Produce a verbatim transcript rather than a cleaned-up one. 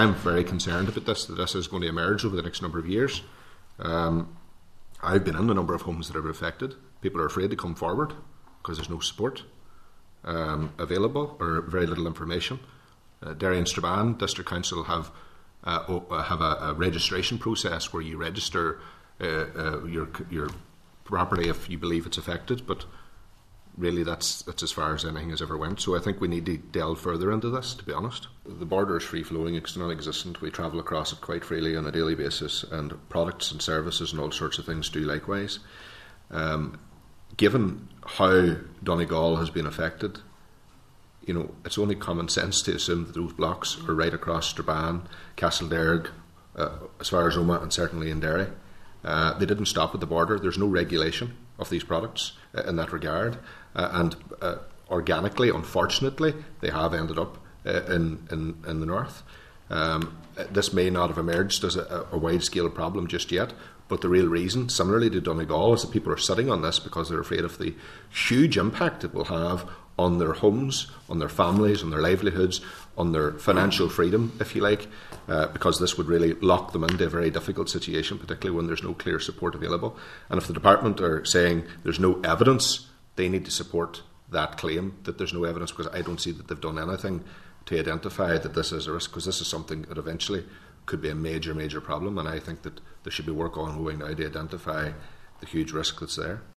I'm very concerned about this, that this is going to emerge over the next number of years. Um, I've been in a number of homes that are affected. People are afraid to come forward because there's no support um, available or very little information. Uh, Derry and Strabane District Council have uh, have a, a registration process where you register uh, uh, your your property if you believe it's affected, but really that's that's as far as anything has ever went. So I think we need to delve further into this, to be honest. The border is free-flowing, it's non-existent. We travel across it quite freely on a daily basis, and products and services and all sorts of things do likewise. Um, given how Donegal has been affected, you know, it's only common sense to assume that those blocks are right across Strabane, Castlederg, uh, as far as Omagh, and certainly in Derry. Uh, they didn't stop at the border. There's no regulation of these products uh, in that regard. Uh, and uh, organically, unfortunately, they have ended up uh, in, in, in the north. Um, this may not have emerged as a, a wide-scale problem just yet, but the real reason, similarly to Donegal, is that people are sitting on this because they're afraid of the huge impact it will have on their homes, on their families, on their livelihoods, on their financial freedom, if you like, uh, because this would really lock them into a very difficult situation, particularly when there's no clear support available. And if the department are saying there's no evidence, they need to support that claim that there's no evidence, because I don't see that they've done anything to identify that this is a risk, because this is something that eventually could be a major, major problem, and I think that there should be work ongoing now to identify the huge risk that's there.